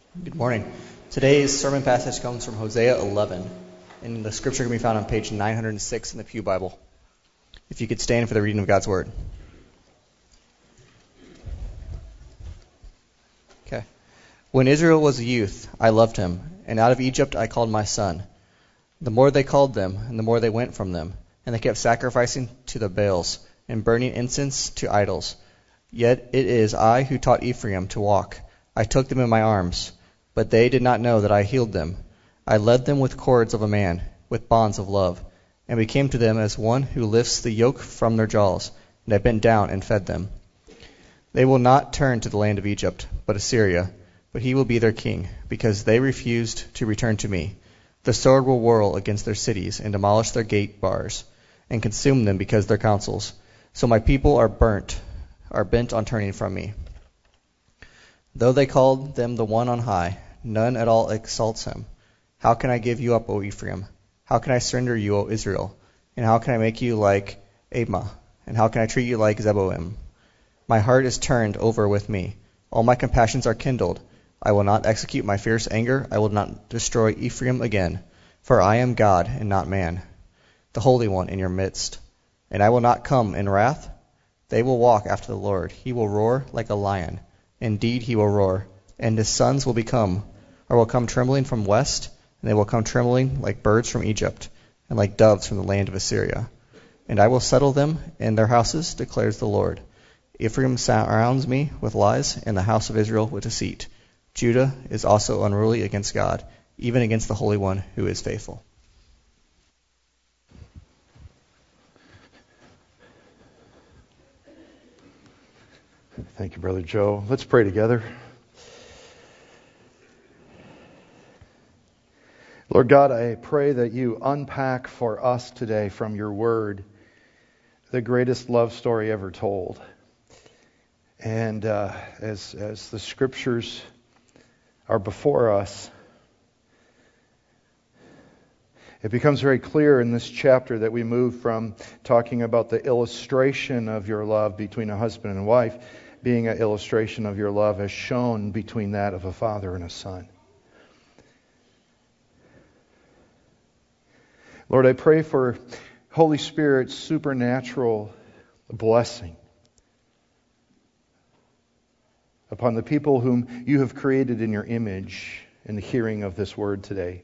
Good morning. Today's sermon passage comes from Hosea 11, and the scripture can be found on page 906 in the Pew Bible. If you could stand for the reading of God's Word. Okay. When Israel was a youth, I loved him, and out of Egypt I called my son. The more they called them, and the more they went from them, and they kept sacrificing to the Baals, and burning incense to idols. Yet it is I who taught Ephraim to walk. I took them in my arms. But they did not know that I healed them. I led them with cords of a man, with bonds of love, and became to them as one who lifts the yoke from their jaws, and I bent down and fed them. They will not turn to the land of Egypt, but Assyria, but he will be their king, because they refused to return to me. The sword will whirl against their cities, and demolish their gate bars, and consume them because their counsels. So my people are bent on turning from me. Though they called them the one on high, none at all exalts him. How can I give you up, O Ephraim? How can I surrender you, O Israel? And how can I make you like Admah? And how can I treat you like Zeboim? My heart is turned over with me. All my compassions are kindled. I will not execute my fierce anger. I will not destroy Ephraim again. For I am God and not man, the Holy One in your midst. And I will not come in wrath. They will walk after the Lord. He will roar like a lion. Indeed, he will roar, and his sons will come trembling from west, and they will come trembling like birds from Egypt, and like doves from the land of Assyria. And I will settle them in their houses, declares the Lord. Ephraim surrounds me with lies, and the house of Israel with deceit. Judah is also unruly against God, even against the Holy One who is faithful. Thank you, Brother Joe. Let's pray together. Lord God, I pray that you unpack for us today from your word the greatest love story ever told. And as the scriptures are before us, it becomes very clear in this chapter that we move from talking about the illustration of your love between a husband and wife being an illustration of your love as shown between that of a father and a son. Lord, I pray for Holy Spirit's supernatural blessing upon the people whom you have created in your image in the hearing of this word today.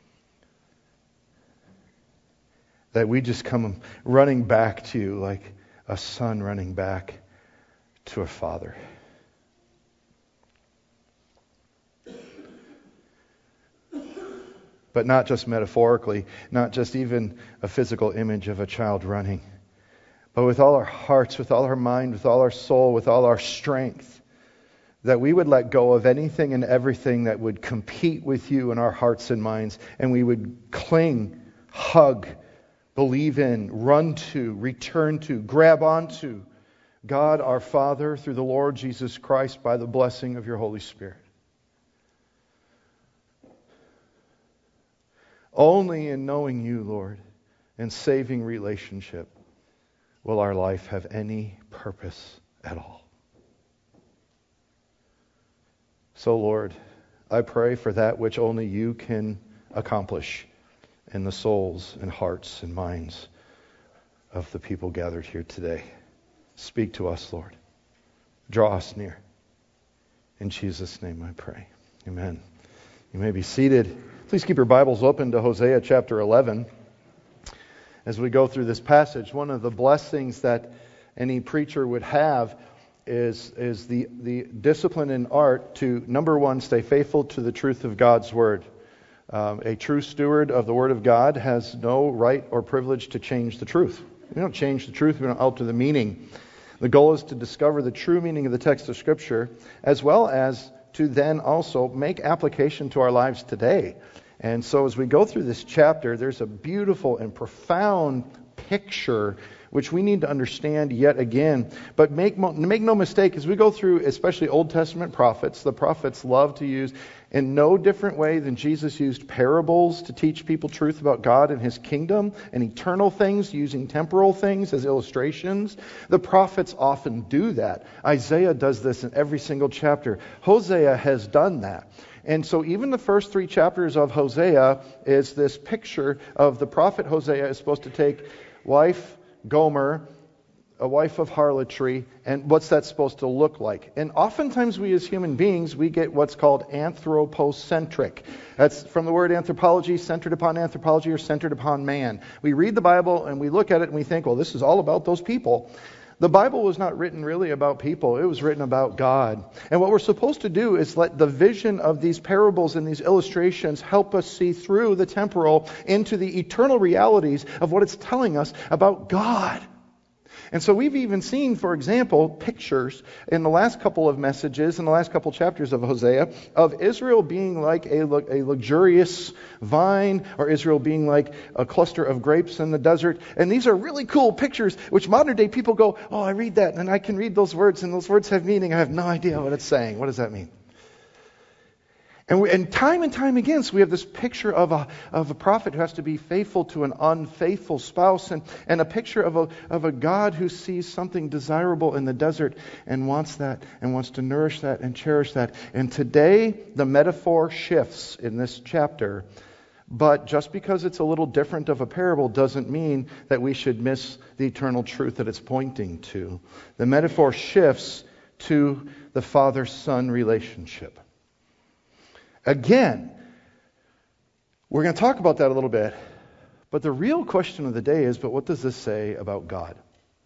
That we just come running back to you like a son running back to a father. But not just metaphorically, not just even a physical image of a child running, but with all our hearts, with all our mind, with all our soul, with all our strength, that we would let go of anything and everything that would compete with you in our hearts and minds, and we would cling, hug, believe in, run to, return to, grab onto God our Father through the Lord Jesus Christ by the blessing of your Holy Spirit. Only in knowing you, Lord, and saving relationship will our life have any purpose at all. So, Lord, I pray for that which only you can accomplish in the souls and hearts and minds of the people gathered here today. Speak to us, Lord. Draw us near. In Jesus' name I pray. Amen. You may be seated. Please keep your Bibles open to Hosea chapter 11. As we go through this passage, one of the blessings that any preacher would have is the discipline and art to, number one, stay faithful to the truth of God's Word. A true steward of the Word of God has no right or privilege to change the truth. We don't change the truth, we don't alter the meaning. The goal is to discover the true meaning of the text of Scripture, as well as to then also make application to our lives today. And so as we go through this chapter, there's a beautiful and profound picture which we need to understand yet again. But make no mistake, as we go through, especially Old Testament prophets, the prophets love to use, in no different way than Jesus used parables to teach people truth about God and His kingdom and eternal things, using temporal things as illustrations. The prophets often do that. Isaiah does this in every single chapter. Hosea has done that. And so even the first 3 chapters of Hosea is this picture of the prophet Hosea is supposed to take wife Gomer, a wife of harlotry, and what's that supposed to look like? And oftentimes we as human beings, we get what's called anthropocentric. That's from the word anthropology, centered upon anthropology or centered upon man. We read the Bible and we look at it and we think, well, this is all about those people. The Bible was not written really about people. It was written about God. And what we're supposed to do is let the vision of these parables and these illustrations help us see through the temporal into the eternal realities of what it's telling us about God. And so we've even seen, for example, pictures in the last couple of messages, in the last couple chapters of Hosea, of Israel being like a luxurious vine, or Israel being like a cluster of grapes in the desert. And these are really cool pictures, which modern day people go, oh, I read that, and I can read those words, and those words have meaning. I have no idea what it's saying. What does that mean? And time again, so we have this picture of a prophet who has to be faithful to an unfaithful spouse, and a picture of a God who sees something desirable in the desert and wants that, and wants to nourish that and cherish that. And today, the metaphor shifts in this chapter, but just because it's a little different of a parable doesn't mean that we should miss the eternal truth that it's pointing to. The metaphor shifts to the father-son relationship. Again, we're going to talk about that a little bit, but the real question of the day is, but what does this say about God?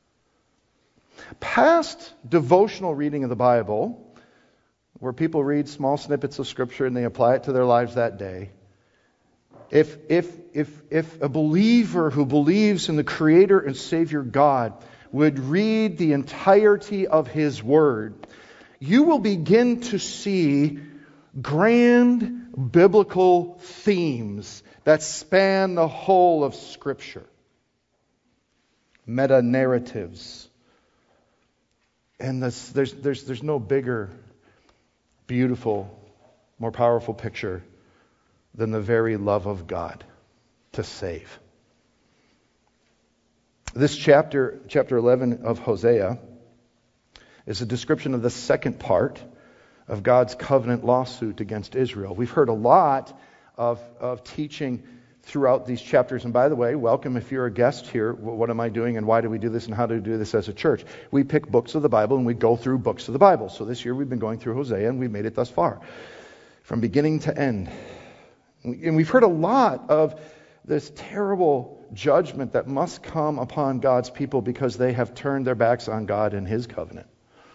Past devotional reading of the Bible, where people read small snippets of Scripture and they apply it to their lives that day, if a believer who believes in the Creator and Savior God would read the entirety of His Word, you will begin to see grand biblical themes that span the whole of Scripture. Meta-narratives. And there's no bigger, beautiful, more powerful picture than the very love of God to save. This chapter 11 of Hosea, is a description of the second part of God's covenant lawsuit against Israel. We've heard a lot of teaching throughout these chapters. And by the way, welcome if you're a guest here. What am I doing and why do we do this and how do we do this as a church? We pick books of the Bible and we go through books of the Bible. So this year we've been going through Hosea and we've made it thus far, from beginning to end. And we've heard a lot of this terrible judgment that must come upon God's people because they have turned their backs on God and His covenant.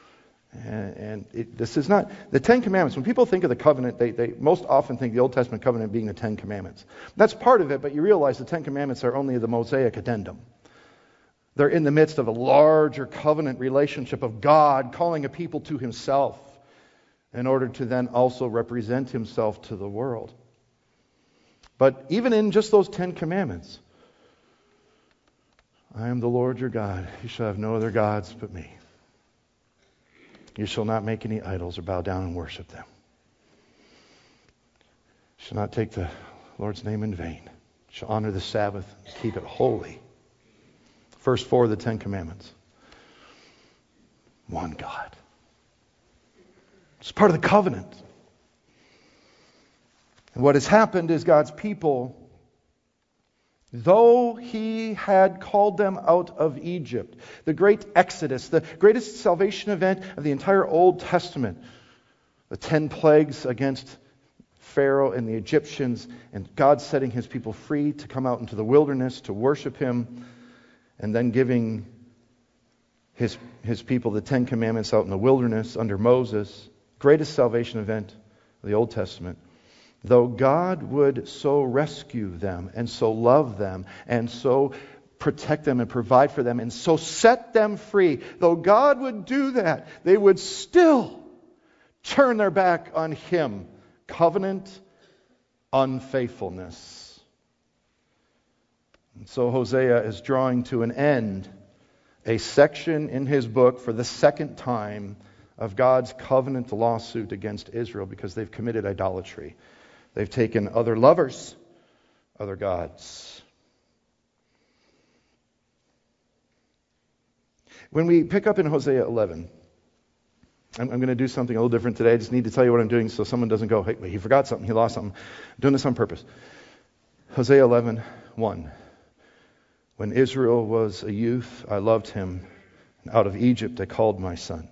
This is not the Ten Commandments. When people think of the covenant, they most often think the Old Testament covenant being the Ten Commandments. That's part of it, but you realize the Ten Commandments are only the Mosaic addendum. They're in the midst of a larger covenant relationship of God calling a people to Himself in order to then also represent Himself to the world. But even in just those 10 commandments, I am the Lord your God. You shall have no other gods but me. You shall not make any idols or bow down and worship them. You shall not take the Lord's name in vain. You shall honor the Sabbath and keep it holy. First 4 of the 10 commandments. One God. It's part of the covenant. And what has happened is God's people, though He had called them out of Egypt, the great Exodus, the greatest salvation event of the entire Old Testament, the 10 plagues against Pharaoh and the Egyptians, and God setting His people free to come out into the wilderness to worship Him, and then giving His people the 10 commandments out in the wilderness under Moses, greatest salvation event of the Old Testament. Though God would so rescue them and so love them and so protect them and provide for them and so set them free, though God would do that, they would still turn their back on Him. Covenant unfaithfulness. And so Hosea is drawing to an end a section in his book for the second time of God's covenant lawsuit against Israel because they've committed idolatry. They've taken other lovers, other gods. When we pick up in Hosea 11, I'm going to do something a little different today. I just need to tell you what I'm doing so someone doesn't go, hey, wait, he forgot something, he lost something. I'm doing this on purpose. Hosea 11:1. When Israel was a youth, I loved him. And out of Egypt I called my son.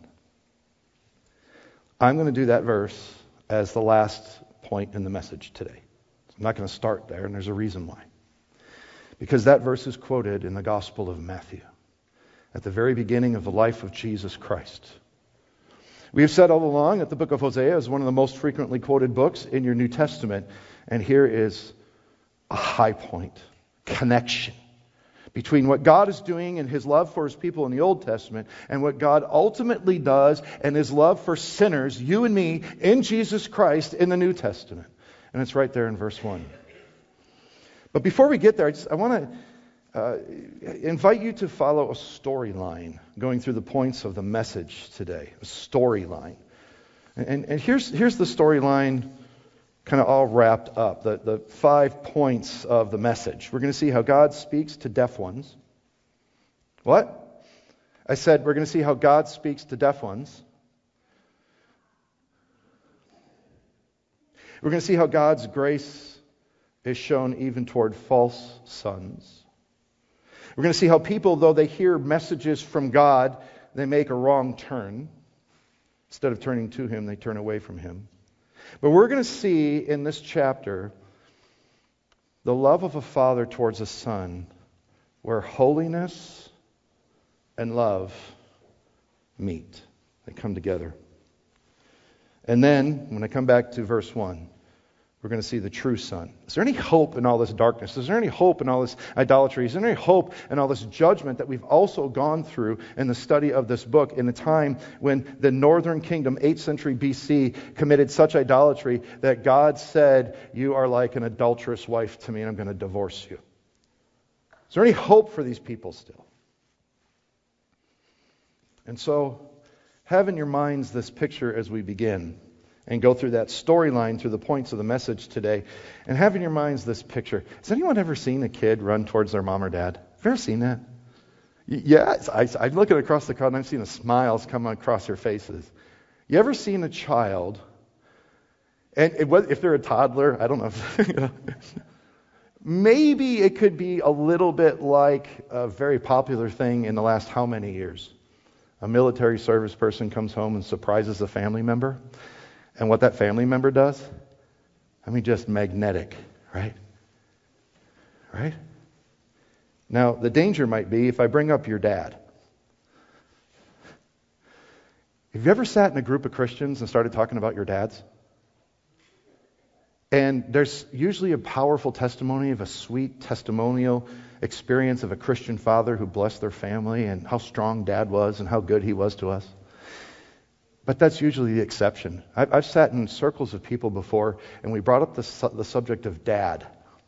I'm going to do that verse as the last point in the message today. I'm not going to start there, and there's a reason why. Because that verse is quoted in the Gospel of Matthew at the very beginning of the life of Jesus Christ. We have said all along that the book of Hosea is one of the most frequently quoted books in your New Testament. And here is a high point, connection between what God is doing in his love for his people in the Old Testament and what God ultimately does and his love for sinners, you and me, in Jesus Christ in the New Testament. And it's right there in verse 1. But before we get there, I want to invite you to follow a storyline going through the points of the message today. A storyline. And here's the storyline kind of all wrapped up. The 5 points of the message. We're going to see how God speaks to deaf ones. What? I said we're going to see how God speaks to deaf ones. We're going to see how God's grace is shown even toward false sons. We're going to see how people, though they hear messages from God, they make a wrong turn. Instead of turning to him, they turn away from him. But we're going to see in this chapter the love of a father towards a son, where holiness and love meet. They come together. And then, when I come back to verse 1, we're going to see the true son. Is there any hope in all this darkness? Is there any hope in all this idolatry? Is there any hope in all this judgment that we've also gone through in the study of this book in a time when the northern kingdom, 8th century BC, committed such idolatry that God said, you are like an adulterous wife to me and I'm going to divorce you? Is there any hope for these people still? And so, have in your minds this picture as we begin. And go through that storyline through the points of the message today. And have in your minds this picture. Has anyone ever seen a kid run towards their mom or dad? Have you ever seen that? Yes. I'm looking across the crowd and I'm seeing the smiles come across their faces. You ever seen a child, and if they're a toddler, I don't know if, maybe it could be a little bit like a very popular thing in the last how many years? A military service person comes home and surprises a family member. And what that family member does, I mean, just magnetic, right? Right? Now, the danger might be if I bring up your dad. Have you ever sat in a group of Christians and started talking about your dads? And there's usually a powerful testimony of a sweet testimonial experience of a Christian father who blessed their family and how strong dad was and how good he was to us. But that's usually the exception. I've sat in circles of people before, and we brought up the subject of dad.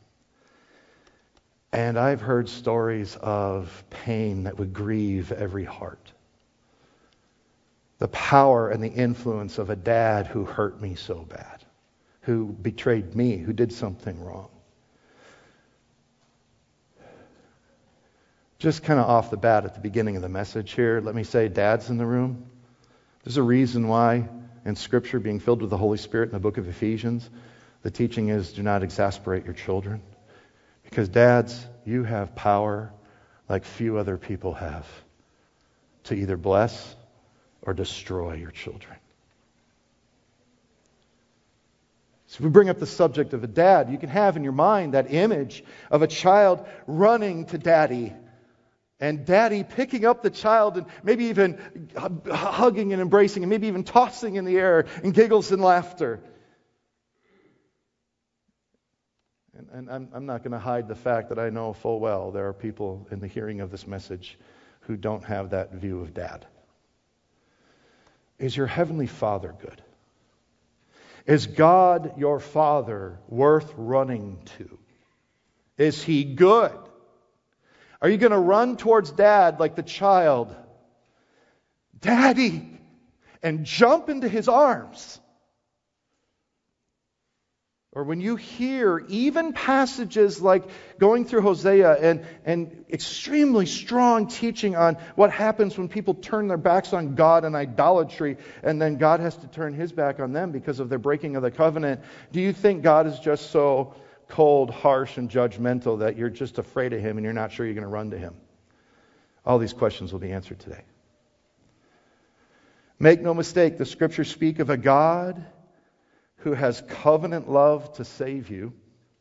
And I've heard stories of pain that would grieve every heart. The power and the influence of a dad who hurt me so bad, who betrayed me, who did something wrong. Just kind of off the bat at the beginning of the message here, let me say, dads in the room, there's a reason why in Scripture, being filled with the Holy Spirit in the book of Ephesians, the teaching is do not exasperate your children. Because dads, you have power like few other people have to either bless or destroy your children. So if we bring up the subject of a dad, you can have in your mind that image of a child running to daddy. And daddy picking up the child and maybe even hugging and embracing and maybe even tossing in the air and giggles and laughter. And I'm not going to hide the fact that I know full well there are people in the hearing of this message who don't have that view of dad. Is your heavenly Father good? Is God your Father worth running to? Is He good? Are you going to run towards Dad like the child? Daddy! And jump into His arms? Or when you hear even passages like going through Hosea and extremely strong teaching on what happens when people turn their backs on God and idolatry, and then God has to turn His back on them because of their breaking of the covenant, do you think God is just so cold, harsh, and judgmental that you're just afraid of Him and you're not sure you're going to run to Him? All these questions will be answered today. Make no mistake, the Scriptures speak of a God who has covenant love to save you.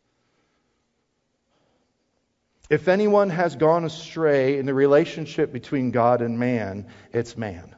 If anyone has gone astray in the relationship between God and man, it's man.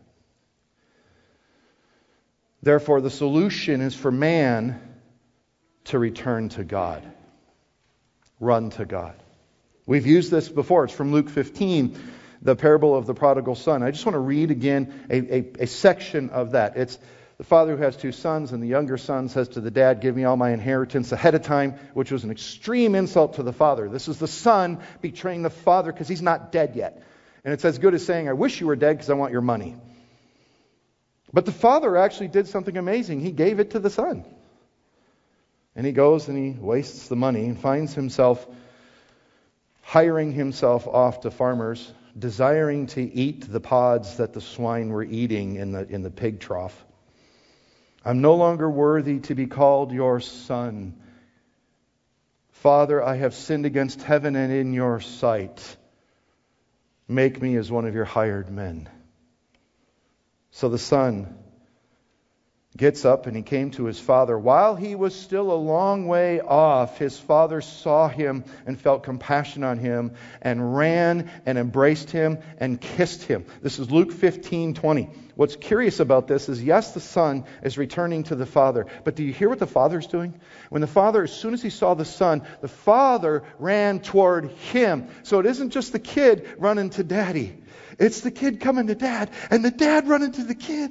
Therefore, the solution is for man to return to God. Run to God. We've used this before. It's from Luke 15, the parable of the prodigal son. I just want to read again a section of that. It's the father who has two sons, and the younger son says to the dad, "Give me all my inheritance ahead of time," which was an extreme insult to the father. This is the son betraying the father because he's not dead yet. And it's as good as saying, "I wish you were dead because I want your money." But the father actually did something amazing. He gave it to the son. And he goes and he wastes the money and finds himself hiring himself off to farmers, desiring to eat the pods that the swine were eating in the pig trough. "I'm no longer worthy to be called your son. Father, I have sinned against heaven and in your sight. Make me as one of your hired men." So the son gets up and he came to his father. While he was still a long way off, his father saw him and felt compassion on him and ran and embraced him and kissed him. This is Luke 15:20. What's curious about this is, yes, the son is returning to the father, but do you hear what the father's doing? When the father, as soon as he saw the son, the father ran toward him. So it isn't just the kid running to daddy. It's the kid coming to dad and the dad running to the kid.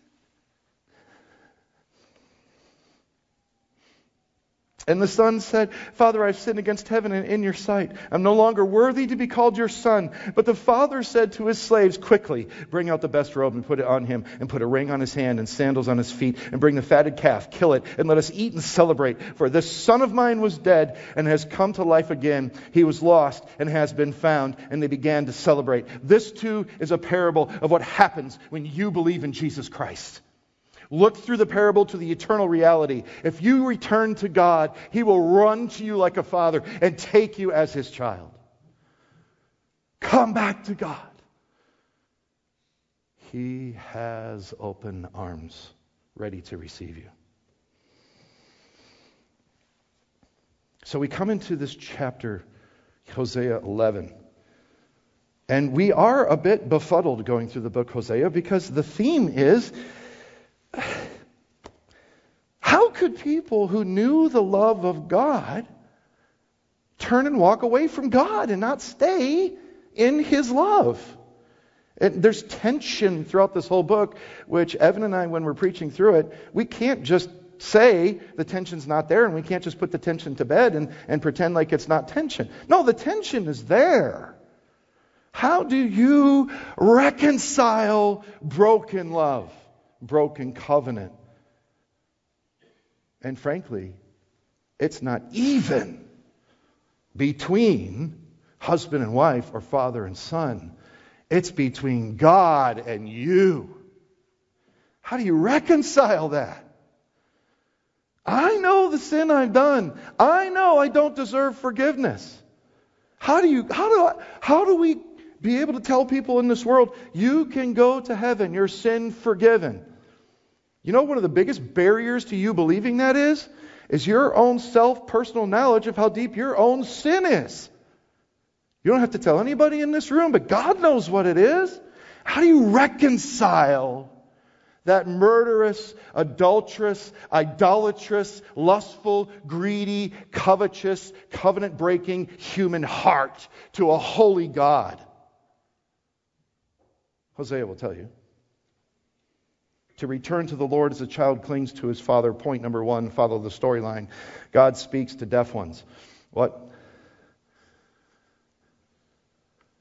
And the son said, "Father, I've sinned against heaven and in your sight. I'm no longer worthy to be called your son." But the father said to his slaves, "Quickly, bring out the best robe and put it on him, and put a ring on his hand and sandals on his feet, and bring the fatted calf, kill it, and let us eat and celebrate. For this son of mine was dead and has come to life again. He was lost and has been found." And they began to celebrate. This too is a parable of what happens when you believe in Jesus Christ. Look through the parable to the eternal reality. If you return to God, He will run to you like a father and take you as His child. Come back to God. He has open arms ready to receive you. So we come into this chapter, Hosea 11. And we are a bit befuddled going through the book Hosea because the theme is, how could people who knew the love of God turn and walk away from God and not stay in His love? And there's tension throughout this whole book, which Evan and I, when we're preaching through it, we can't just say the tension's not there, and we can't just put the tension to bed and pretend like it's not tension. No, the tension is there. How do you reconcile broken love, broken covenant? And frankly, it's not even between husband and wife or father and son. It's between God and you. How do you reconcile that? I know the sin I've done. I know I don't deserve forgiveness. How do we be able to tell people in this world, you can go to heaven, your sin forgiven? You know, one of the biggest barriers to you believing that is your own personal knowledge of how deep your own sin is. You don't have to tell anybody in this room, but God knows what it is. How do you reconcile that murderous, adulterous, idolatrous, lustful, greedy, covetous, covenant-breaking human heart to a holy God? Hosea will tell you. To return to the Lord as a child clings to his father. Point number one, follow the storyline. God speaks to deaf ones. What?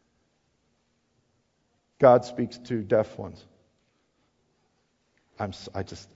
God speaks to deaf ones. It's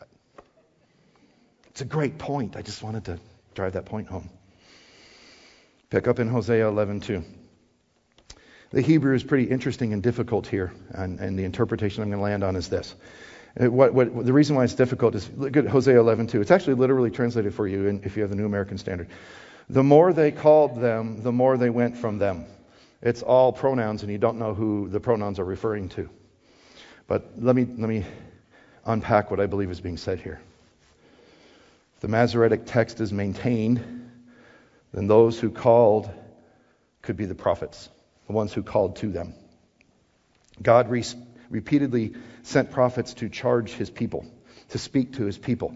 a great point. I just wanted to drive that point home. Pick up in Hosea 11:2. The Hebrew is pretty interesting and difficult here, and the interpretation I'm going to land on is this. The reason why it's difficult is, look at Hosea 11:2. It's actually literally translated for you if you have the New American Standard. The more they called them, the more they went from them. It's all pronouns, and you don't know who the pronouns are referring to. But let me unpack what I believe is being said here. If the Masoretic text is maintained, then those who called could be the prophets, the ones who called to them. God repeatedly sent prophets to charge his people, to speak to his people.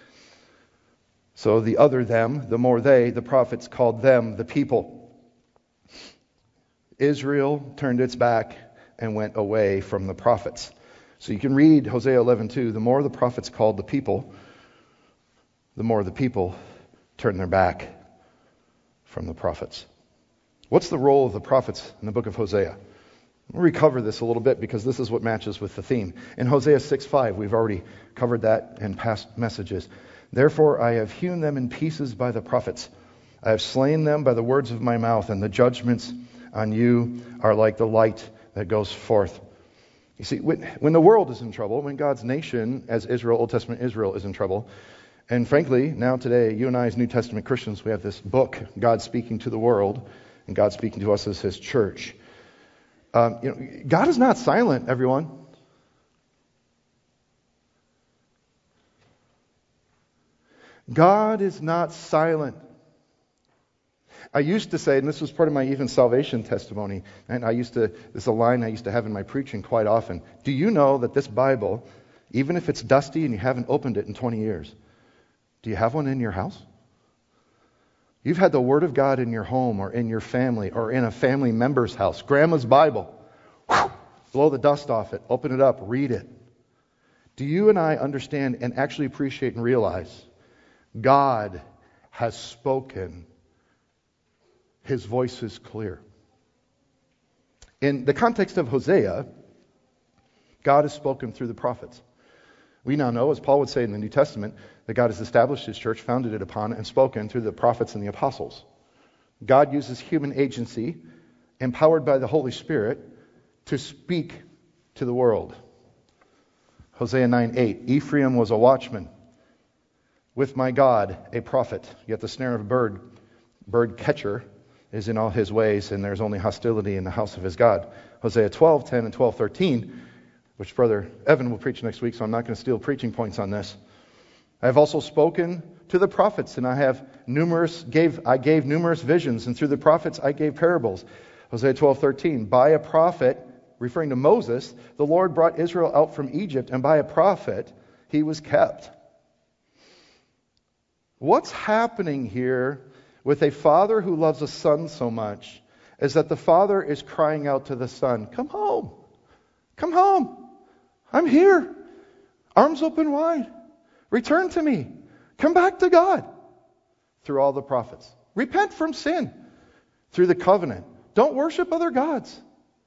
So the other them, the more they, the prophets called them the people. Israel turned its back and went away from the prophets. So you can read Hosea 11:2. The more the prophets called the people, the more the people turned their back from the prophets. What's the role of the prophets in the book of Hosea? We'll recover this a little bit because this is what matches with the theme. In Hosea 6:5, we've already covered that in past messages. Therefore I have hewn them in pieces by the prophets. I have slain them by the words of my mouth, and the judgments on you are like the light that goes forth. You see, when the world is in trouble, when God's nation, as Israel, Old Testament Israel, is in trouble, and frankly, now today, you and I as New Testament Christians, we have this book, God speaking to the world, and God speaking to us as his church. God is not silent, everyone. God is not silent. I used to say, and this was part of my even salvation testimony, and this is a line I used to have in my preaching quite often. Do you know that this Bible, even if it's dusty and you haven't opened it in 20 years, do you have one in your house? You've had the Word of God in your home or in your family or in a family member's house. Grandma's Bible. Whew, blow the dust off it. Open it up. Read it. Do you and I understand and actually appreciate and realize God has spoken? His voice is clear. In the context of Hosea, God has spoken through the prophets. We now know, as Paul would say in the New Testament, that God has established his church, founded it upon, and spoken through the prophets and the apostles. God uses human agency, empowered by the Holy Spirit, to speak to the world. Hosea 9:8, Ephraim was a watchman, with my God a prophet, yet the snare of a bird catcher, is in all his ways, and there's only hostility in the house of his God. Hosea 12:10 and 12:13, which Brother Evan will preach next week, so I'm not going to steal preaching points on this. I have also spoken to the prophets, and I gave numerous visions, and through the prophets I gave parables. Hosea 12:13, by a prophet, referring to Moses, the Lord brought Israel out from Egypt, and by a prophet he was kept. What's happening here with a father who loves a son so much is that the father is crying out to the son, come home, come home, I'm here, arms open wide, return to me, come back to God, through all the prophets. Repent from sin through the covenant. Don't worship other gods.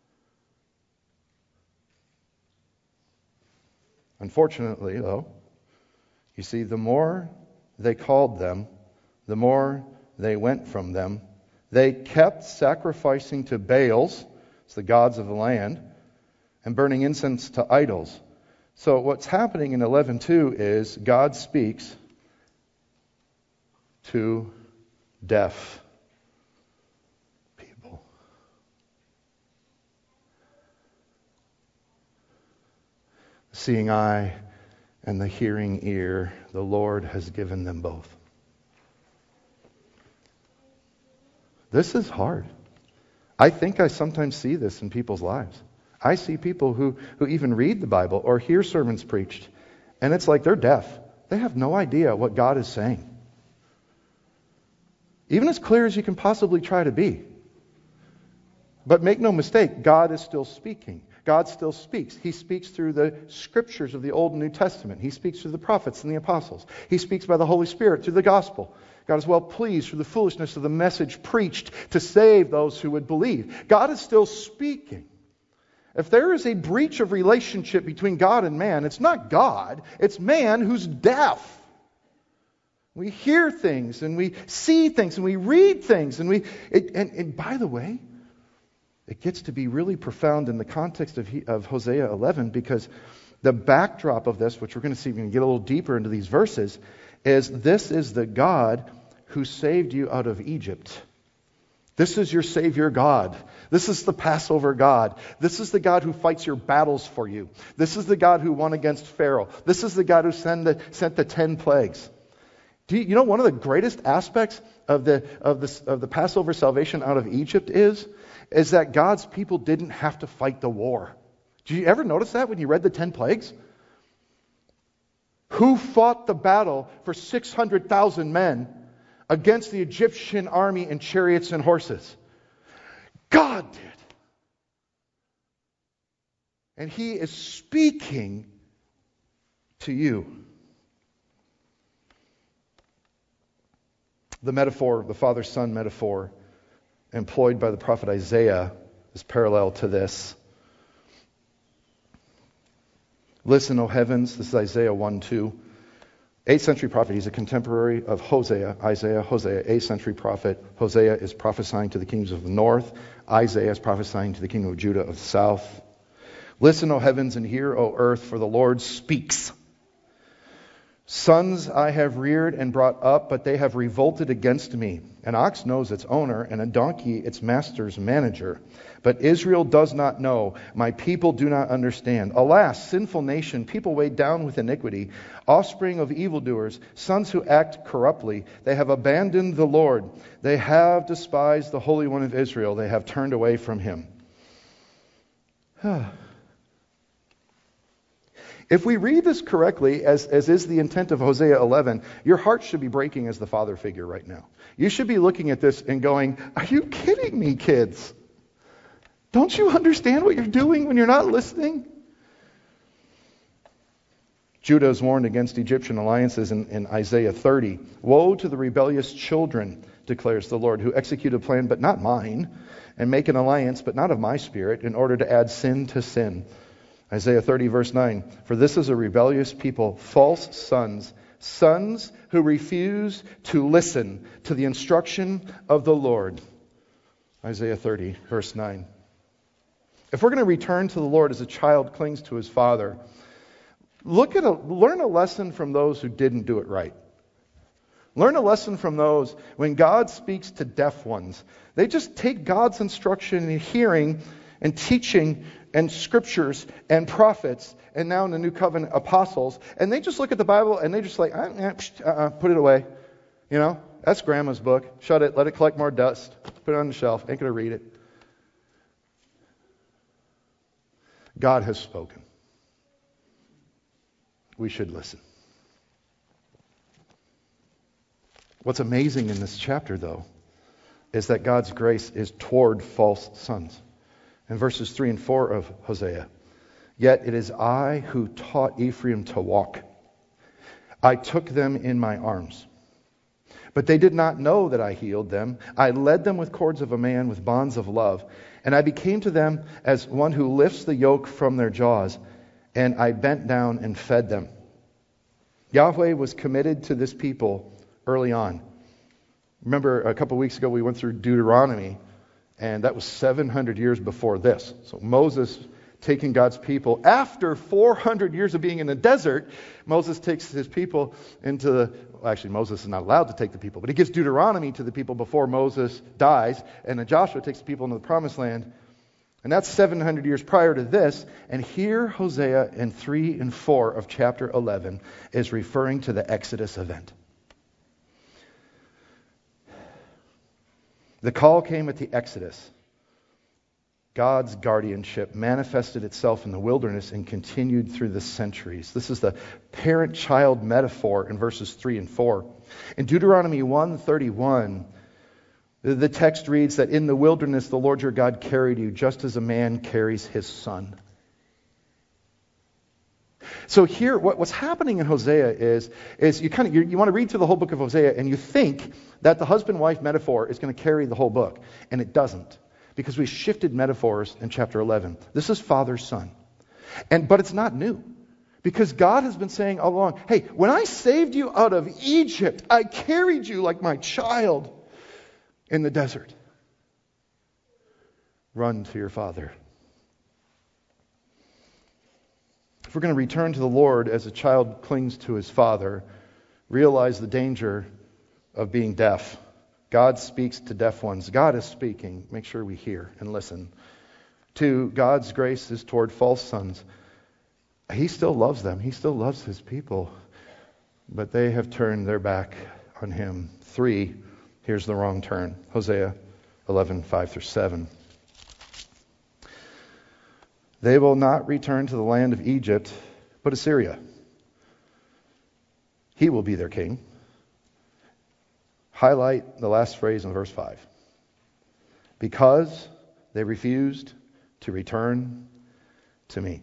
Unfortunately, though, you see, the more they called them, the more they went from them. They kept sacrificing to Baals, it's the gods of the land, and burning incense to idols. So what's happening in 11:2 is God speaks to deaf people. The seeing eye and the hearing ear, the Lord has given them both. This is hard. I think I sometimes see this in people's lives. I see people who even read the Bible or hear sermons preached, and it's like they're deaf. They have no idea what God is saying. Even as clear as you can possibly try to be. But make no mistake, God is still speaking. God still speaks. He speaks through the scriptures of the Old and New Testament. He speaks through the prophets and the apostles. He speaks by the Holy Spirit through the gospel. God is well pleased through the foolishness of the message preached to save those who would believe. God is still speaking. If there is a breach of relationship between God and man, it's not God, it's man who's deaf. We hear things, and we see things, and we read things, and by the way, it gets to be really profound in the context of Hosea 11, because the backdrop of this, which we're going to see when we get a little deeper into these verses, is this is the God who saved you out of Egypt. This is your Savior God. This is the Passover God. This is the God who fights your battles for you. This is the God who won against Pharaoh. This is the God who sent the 10 plagues. Do you know one of the greatest aspects of the Passover salvation out of Egypt is that God's people didn't have to fight the war. Did you ever notice that when you read the 10 plagues? Who fought the battle for 600,000 men against the Egyptian army and chariots and horses? God did. And He is speaking to you. The metaphor, the Father-Son metaphor employed by the prophet Isaiah is parallel to this. Listen, O heavens, this is Isaiah 1:2. 8th century prophet, he's a contemporary of Hosea, 8th century prophet. Hosea is prophesying to the kings of the north. Isaiah is prophesying to the king of Judah of the south. Listen, O heavens, and hear, O earth, for the Lord speaks. Sons I have reared and brought up, but they have revolted against me. An ox knows its owner, and a donkey its master's manager. But Israel does not know. My people do not understand. Alas, sinful nation, people weighed down with iniquity, offspring of evildoers, sons who act corruptly. They have abandoned the Lord. They have despised the Holy One of Israel. They have turned away from Him. If we read this correctly, as is the intent of Hosea 11, your heart should be breaking as the father figure right now. You should be looking at this and going, are you kidding me, kids? Don't you understand what you're doing when you're not listening? Judah is warned against Egyptian alliances in Isaiah 30. Woe to the rebellious children, declares the Lord, who execute a plan but not mine, and make an alliance but not of my spirit, in order to add sin to sin. Isaiah 30, verse 9. For this is a rebellious people, false sons, sons who refuse to listen to the instruction of the Lord. Isaiah 30, verse 9. If we're going to return to the Lord as a child clings to his father, learn a lesson from those who didn't do it right. Learn a lesson from those when God speaks to deaf ones. They just take God's instruction and hearing and teaching and scriptures and prophets and now in the New Covenant apostles, and they just look at the Bible and they just like, put it away. You know, that's grandma's book. Shut it. Let it collect more dust. Put it on the shelf. Ain't going to read it. God has spoken. We should listen. What's amazing in this chapter, though, is that God's grace is toward false sons. In verses 3 and 4 of Hosea, yet it is I who taught Ephraim to walk. I took them in my arms. But they did not know that I healed them. I led them with cords of a man, with bonds of love. And I became to them as one who lifts the yoke from their jaws. And I bent down and fed them. Yahweh was committed to this people early on. Remember, a couple weeks ago we went through Deuteronomy, and that was 700 years before this. So Moses taking God's people, after 400 years of being in the desert, Moses takes his people actually Moses is not allowed to take the people, but he gives Deuteronomy to the people before Moses dies, and then Joshua takes the people into the promised land. And that's 700 years prior to this. And here Hosea in 3 and 4 of chapter 11 is referring to the Exodus event. The call came at the Exodus. God's guardianship manifested itself in the wilderness and continued through the centuries. This is the parent-child metaphor in verses 3 and 4. In Deuteronomy 1:31, the text reads that in the wilderness the Lord your God carried you just as a man carries his son. So here, what's happening in Hosea is you want to read through the whole book of Hosea and you think that the husband-wife metaphor is going to carry the whole book. And it doesn't. because we shifted metaphors in chapter 11. This is father-son. But it's not new. Because God has been saying all along, hey, when I saved you out of Egypt, I carried you like my child in the desert. Run to your father. If we're going to return to the Lord as a child clings to his father, realize the danger of being deaf. God speaks to deaf ones. God is speaking. Make sure we hear and listen. 2, God's grace is toward false sons. He still loves them. He still loves his people. But they have turned their back on him. 3, here's the wrong turn. Hosea 11:5-7. They will not return to the land of Egypt, but Assyria. He will be their king. Highlight the last phrase in verse 5. Because they refused to return to me.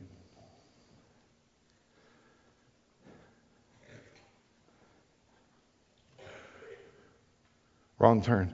Wrong turn.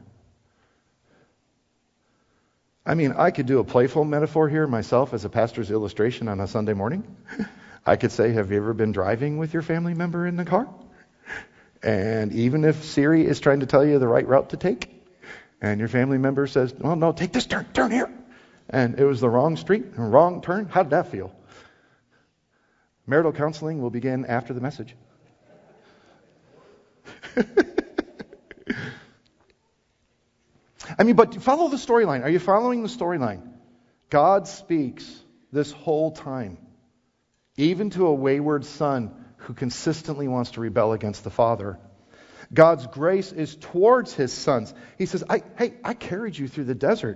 I mean, I could do a playful metaphor here myself as a pastor's illustration on a Sunday morning. I could say, have you ever been driving with your family member in the car? And even if Siri is trying to tell you the right route to take, and your family member says, well, no, take this turn here. And it was the wrong street, wrong turn. How did that feel? Marital counseling will begin after the message. I mean, but follow the storyline. Are you following the storyline? God speaks this whole time, even to a wayward son who consistently wants to rebel against the father. God's grace is towards his sons. He says, I carried you through the desert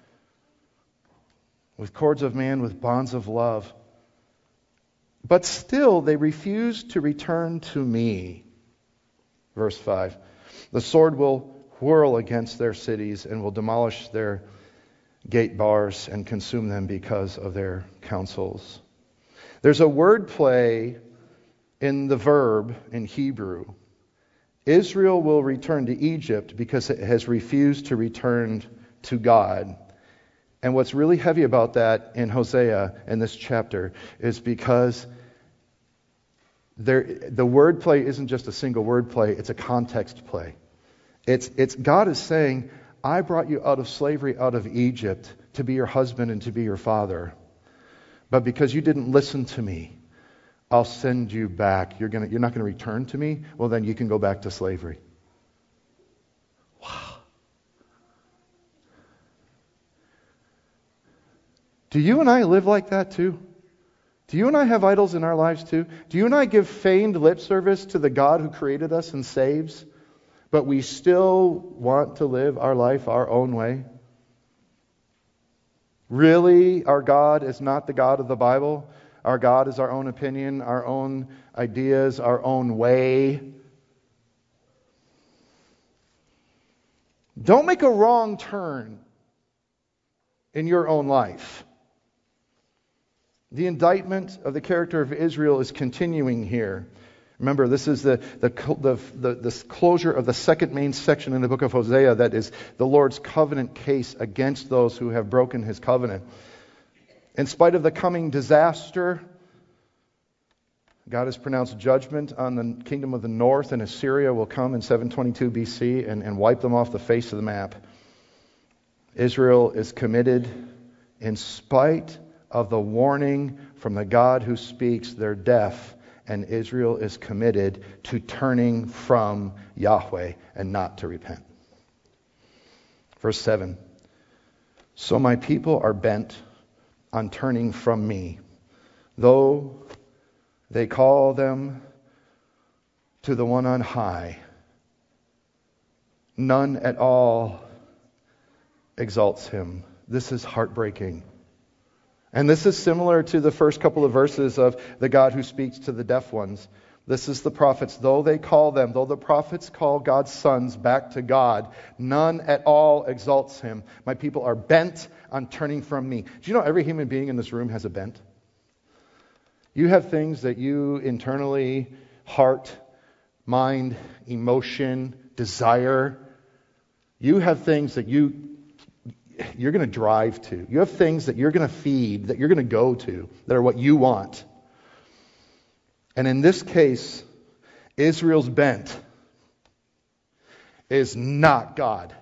with cords of man, with bonds of love. But still, they refuse to return to me. Verse 5. The sword will whirl against their cities and will demolish their gate bars and consume them because of their counsels. There's a word play in the verb in Hebrew. Israel will return to Egypt because it has refused to return to God. And what's really heavy about that in Hosea in this chapter is because the word play isn't just a single word play, it's a context play. It's God is saying, I brought you out of slavery, out of Egypt, to be your husband and to be your father. But because you didn't listen to me, I'll send you back. You're not going to return to me? Well, then you can go back to slavery. Wow. Do you and I live like that too? Do you and I have idols in our lives too? Do you and I give feigned lip service to the God who created us and saves? But we still want to live our life our own way? Really, our God is not the God of the Bible? Our God is our own opinion, our own ideas, our own way? Don't make a wrong turn in your own life. The indictment of the character of Israel is continuing here. Remember, this is the closure of the second main section in the book of Hosea, that is the Lord's covenant case against those who have broken his covenant. In spite of the coming disaster, God has pronounced judgment on the kingdom of the north, and Assyria will come in 722 BC and wipe them off the face of the map. Israel is committed, in spite of the warning from the God who speaks, they're deaf. And Israel is committed to turning from Yahweh and not to repent. Verse 7. So my people are bent on turning from me, though they call them to the one on high. None at all exalts him. This is heartbreaking. And this is similar to the first couple of verses of the God who speaks to the deaf ones. This is the prophets. Though the prophets call God's sons back to God, none at all exalts him. My people are bent on turning from me. Do you know every human being in this room has a bent? You have things that you internally, heart, mind, emotion, desire. You have things that you're going to drive to. You have things that you're going to feed, that you're going to go to, that are what you want. And in this case, Israel's bent is not God.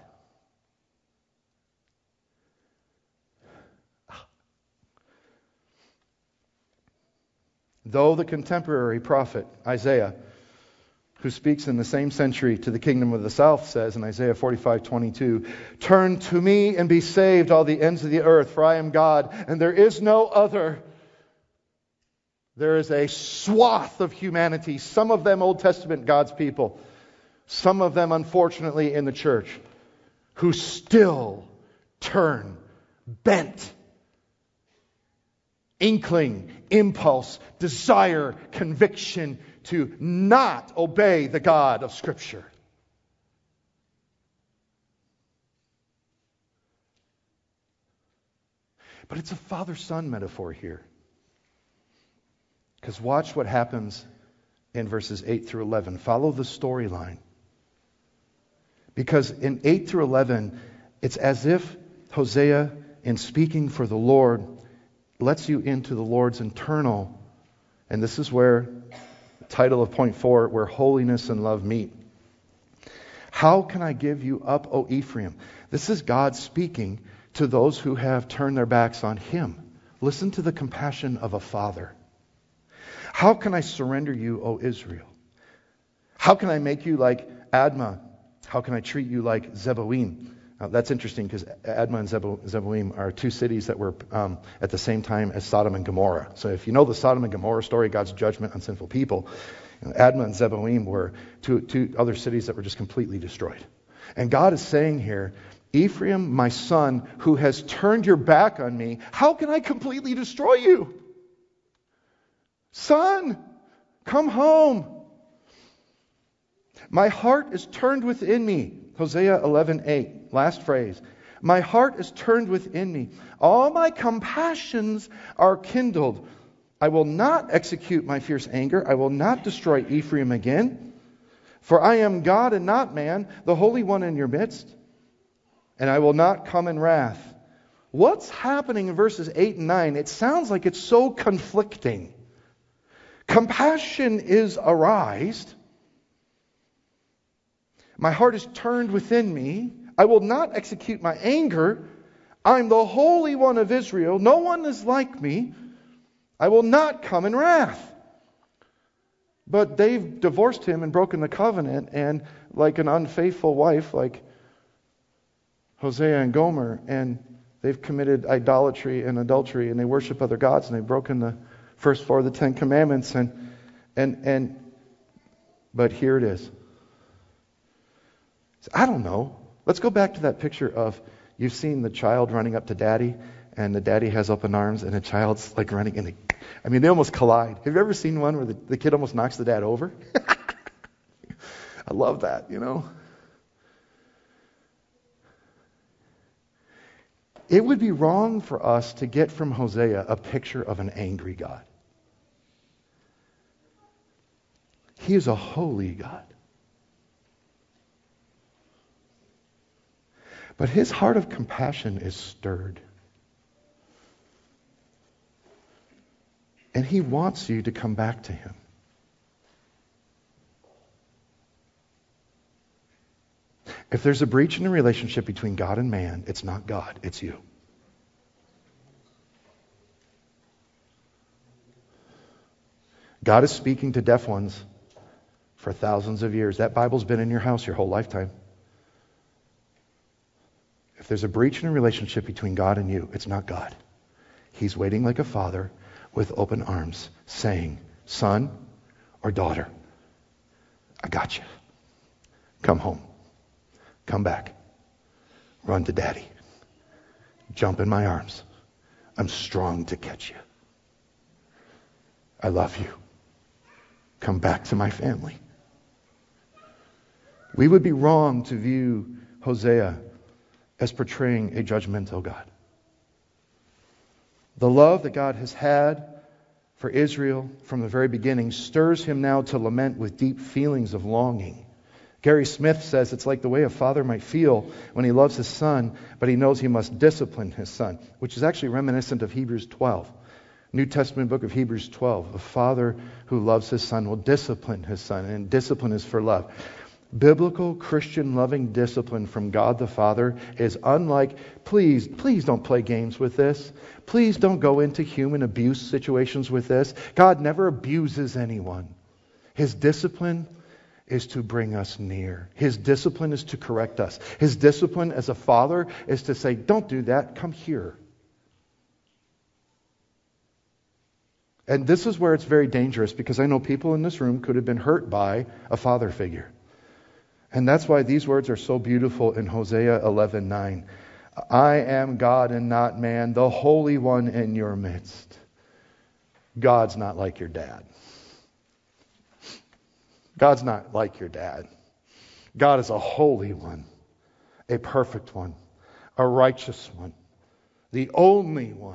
Though the contemporary prophet Isaiah, who speaks in the same century to the kingdom of the south, says in Isaiah 45:22, "Turn to me and be saved, all the ends of the earth, for I am God, and there is no other." There is a swath of humanity, some of them Old Testament God's people, some of them unfortunately in the church, who still turn bent, inkling, impulse, desire, conviction to not obey the God of Scripture. But it's a father-son metaphor here. Because watch what happens in verses 8 through 11. Follow the storyline. Because in 8 through 11, it's as if Hosea, in speaking for the Lord, lets you into the Lord's internal. And this is where the title of point 4, where holiness and love meet. How can I give you up, O Ephraim? This is God speaking to those who have turned their backs on Him. Listen to the compassion of a father. How can I surrender you, O Israel? How can I make you like Admah? How can I treat you like Zeboim? Now, that's interesting because Admah and Zeboim are two cities that were at the same time as Sodom and Gomorrah. So if you know the Sodom and Gomorrah story, God's judgment on sinful people, Admah and Zeboim were two other cities that were just completely destroyed. And God is saying here, Ephraim, my son, who has turned your back on me, how can I completely destroy you? Son, come home. My heart is turned within me. Hosea 11:8, last phrase. My heart is turned within me. All my compassions are kindled. I will not execute my fierce anger. I will not destroy Ephraim again. For I am God and not man, the Holy One in your midst. And I will not come in wrath. What's happening in verses 8 and 9? It sounds like it's so conflicting. Compassion is aroused. My heart is turned within me. I will not execute my anger. I'm the Holy One of Israel. No one is like me. I will not come in wrath. But they've divorced him and broken the covenant, and like an unfaithful wife, like Hosea and Gomer, and they've committed idolatry and adultery, and they worship other gods, and they've broken the first 4 of the 10 commandments, but here it is. I don't know. Let's go back to that picture of, you've seen the child running up to daddy, and the daddy has open arms, and the child's like running, and they almost collide. Have you ever seen one where the kid almost knocks the dad over? I love that, It would be wrong for us to get from Hosea a picture of an angry God. He is a holy God. But his heart of compassion is stirred. And he wants you to come back to him. If there's a breach in the relationship between God and man, it's not God, it's you. God is speaking to deaf ones for thousands of years. That Bible's been in your house your whole lifetime. If there's a breach in a relationship between God and you, it's not God. He's waiting like a father with open arms, saying, son or daughter, I got you. Come home. Come back. Run to daddy. Jump in my arms. I'm strong to catch you. I love you. Come back to my family. We would be wrong to view Hosea as portraying a judgmental God. The love that God has had for Israel from the very beginning stirs him now to lament with deep feelings of longing. Gary Smith says it's like the way a father might feel when he loves his son, but he knows he must discipline his son, which is actually reminiscent of Hebrews 12. New Testament book of Hebrews 12. A father who loves his son will discipline his son, and discipline is for love. Biblical Christian loving discipline from God the Father is unlike, please don't play games with this. Please don't go into human abuse situations with this. God never abuses anyone. His discipline is to bring us near. His discipline is to correct us. His discipline as a father is to say, don't do that, come here. And this is where it's very dangerous, because I know people in this room could have been hurt by a father figure. And that's why these words are so beautiful in Hosea 11:9. I am God and not man, the Holy One in your midst. God's not like your dad. God's not like your dad. God is a holy one, a perfect one, a righteous one, the only one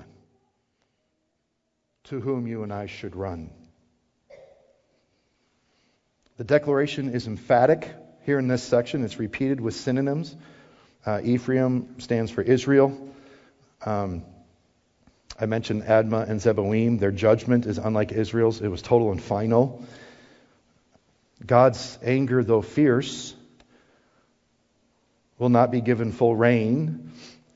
to whom you and I should run. The declaration is emphatic here in this section. It's repeated with synonyms. Ephraim stands for Israel. I mentioned Admah and Zeboim. Their judgment is unlike Israel's. It was total and final. God's anger, though fierce, will not be given full reign.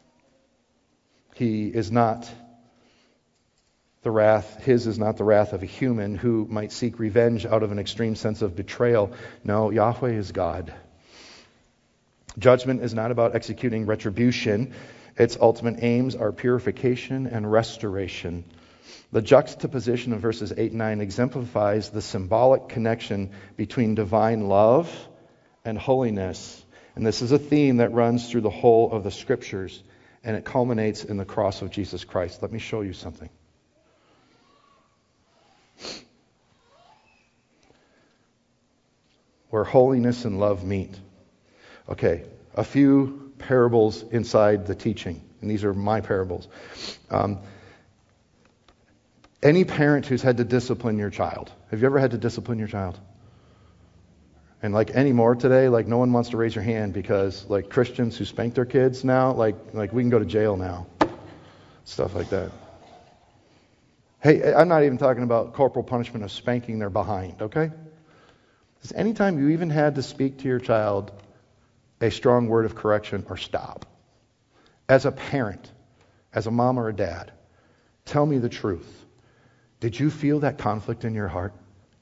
His is not the wrath of a human who might seek revenge out of an extreme sense of betrayal. No, Yahweh is God. Judgment is not about executing retribution. Its ultimate aims are purification and restoration. The juxtaposition of verses 8 and 9 exemplifies the symbolic connection between divine love and holiness. And this is a theme that runs through the whole of the Scriptures, and it culminates in the cross of Jesus Christ. Let me show you something. Where holiness and love meet. Okay, a few parables inside the teaching, and these are my parables. Any parent who's had to discipline your child. Have you ever had to discipline your child? And like anymore today, like no one wants to raise your hand, because like Christians who spank their kids now, like we can go to jail now. Stuff like that. Hey, I'm not even talking about corporal punishment of spanking their behind, okay? Because anytime you even had to speak to your child a strong word of correction or stop, as a parent, as a mom or a dad, tell me the truth. Did you feel that conflict in your heart?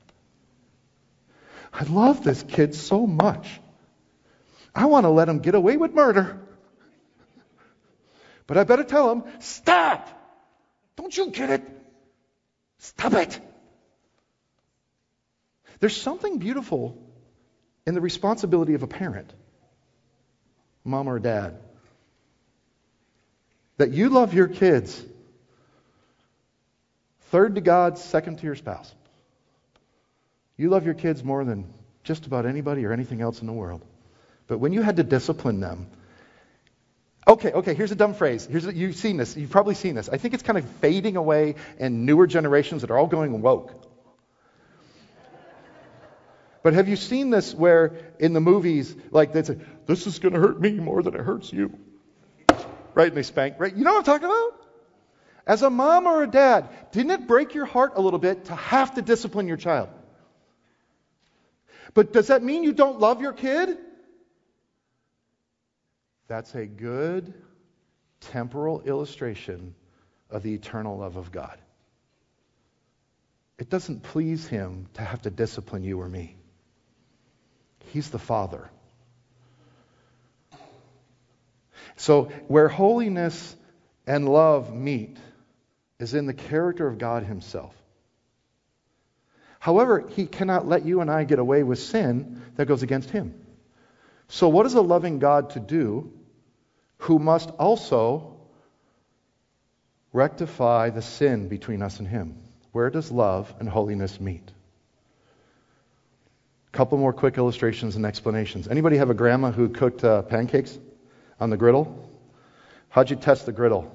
I love this kid so much. I want to let him get away with murder. But I better tell him, stop! Don't you get it? Stop it! There's something beautiful in the responsibility of a parent, mom or dad, that you love your kids. Third to God, second to your spouse. You love your kids more than just about anybody or anything else in the world. But when you had to discipline them, okay, here's a dumb phrase. You've seen this. You've probably seen this. I think it's kind of fading away in newer generations that are all going woke. But have you seen this where in the movies, like they say, this is going to hurt me more than it hurts you. Right? And they spank. Right? You know what I'm talking about? As a mom or a dad, didn't it break your heart a little bit to have to discipline your child? But does that mean you don't love your kid? That's a good temporal illustration of the eternal love of God. It doesn't please Him to have to discipline you or me. He's the Father. So where holiness and love meet is in the character of God Himself. However, He cannot let you and I get away with sin that goes against Him. So what is a loving God to do who must also rectify the sin between us and Him? Where does love and holiness meet? A couple more quick illustrations and explanations. Anybody have a grandma who cooked pancakes on the griddle? How'd you test the griddle?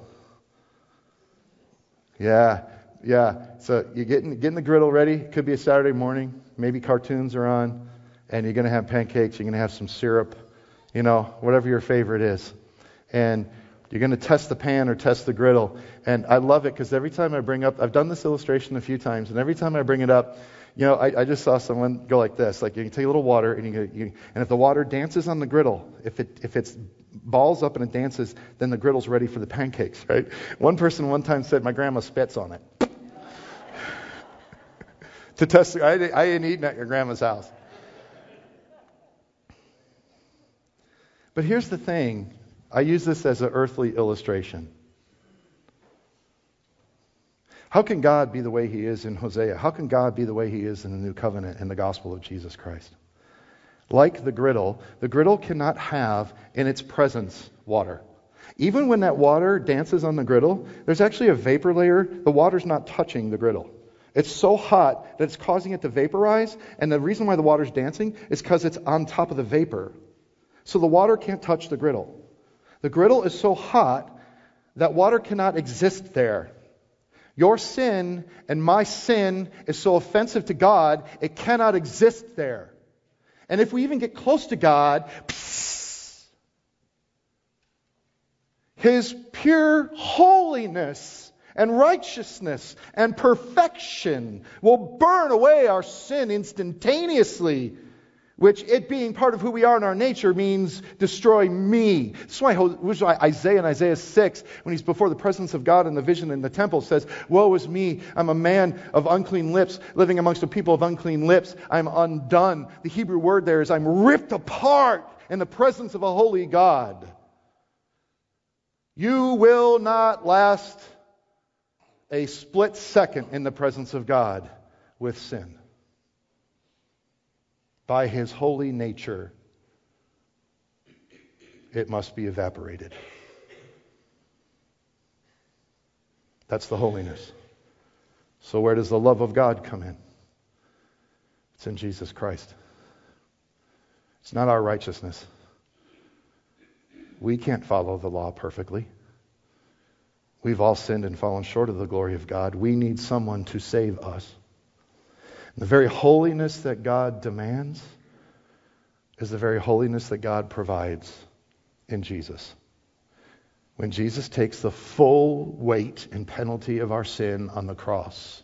Yeah. So you're getting the griddle ready. It could be a Saturday morning. Maybe cartoons are on. and you're going to have pancakes, you're going to have some syrup, whatever your favorite is. And you're going to test the pan or test the griddle. And I love it because every time I bring up, I've done this illustration a few times, and every time I bring it up, I just saw someone go like this. Like, you can take a little water, and and if the water dances on the griddle, if it's balls up and it dances, then the griddle's ready for the pancakes, right? One person one time said, my grandma spits on it. To test, I ain't eating at your grandma's house. But here's the thing. I use this as an earthly illustration. How can God be the way He is in Hosea? How can God be the way He is in the New Covenant in the gospel of Jesus Christ? Like the griddle cannot have in its presence water. Even when that water dances on the griddle, there's actually a vapor layer. The water's not touching the griddle. It's so hot that it's causing it to vaporize, and the reason why the water's dancing is because it's on top of the vapor. So the water can't touch the griddle. The griddle is so hot that water cannot exist there. Your sin and my sin is so offensive to God, it cannot exist there. And if we even get close to God, His pure holiness and righteousness and perfection will burn away our sin instantaneously, which, it being part of who we are in our nature, means destroy me. That's why Isaiah in Isaiah 6, when he's before the presence of God in the vision in the temple, says, woe is me, I'm a man of unclean lips, living amongst a people of unclean lips. I'm undone. The Hebrew word there is I'm ripped apart in the presence of a holy God. You will not last a split second in the presence of God with sin. By His holy nature, it must be evaporated. That's the holiness. So where does the love of God come in? It's in Jesus Christ. It's not our righteousness. We can't follow the law perfectly. We've all sinned and fallen short of the glory of God. We need someone to save us. The very holiness that God demands is the very holiness that God provides in Jesus. When Jesus takes the full weight and penalty of our sin on the cross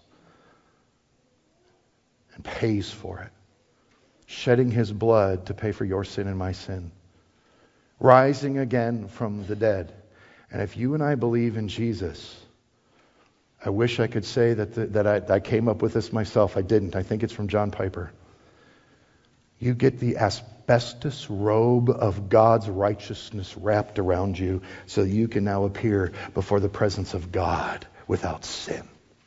and pays for it, shedding His blood to pay for your sin and my sin, rising again from the dead. And if you and I believe in Jesus, I wish I could say that I came up with this myself. I didn't. I think it's from John Piper. You get the asbestos robe of God's righteousness wrapped around you so you can now appear before the presence of God without sin.